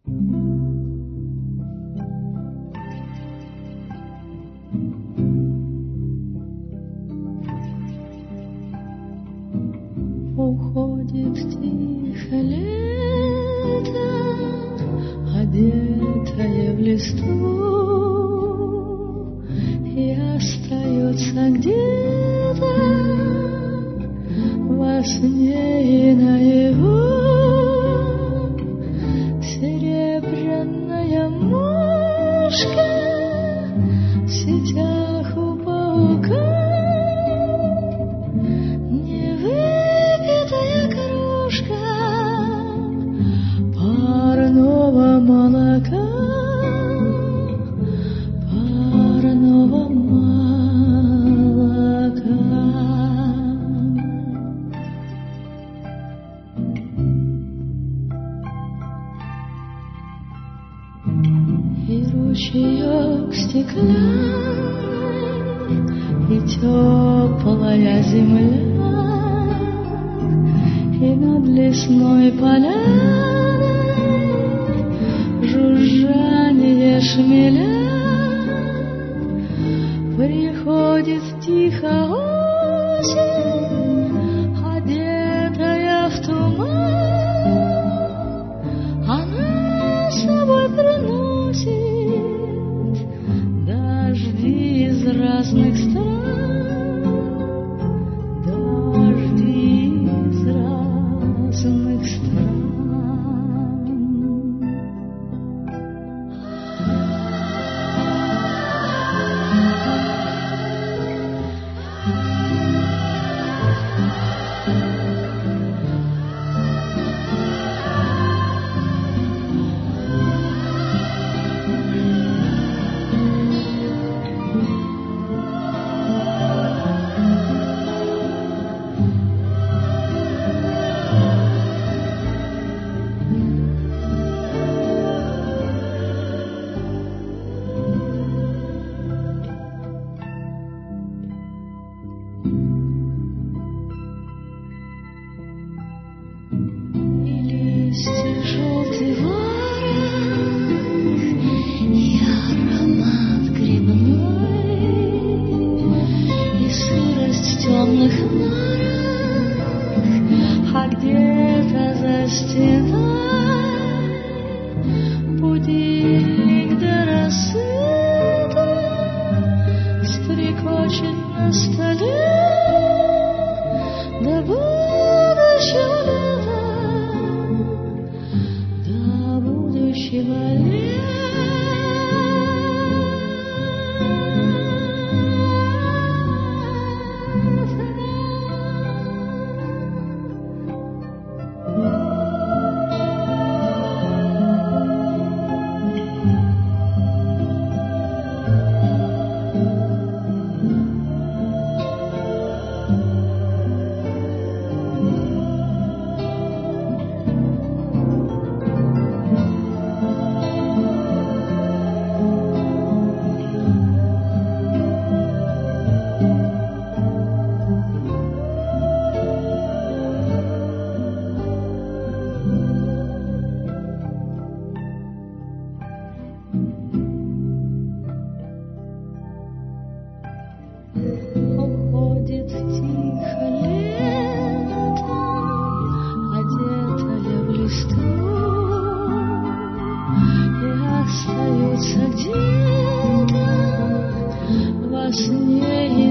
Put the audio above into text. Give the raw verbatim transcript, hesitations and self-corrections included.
Уходит тихо лето, одетое в листву, и остается где-то во сне и наяву серебряная мушка в сетях у паука. Парного молока, парного молока. И ручеек стеклянный, и теплая земля, и над лесной поляной жужжание шмеля. Приходит тихо осень, одетая в туман. Она с собой приносит дожди из разных стран, дожди из разных стран. Желтый ворох и аромат грибной, и сырость темных норок, а где-то за стеной будильник до рассвета стрекочет на столе до будущего лета. Уходит тихо лето, одетое в листву, и остается где-то во сне.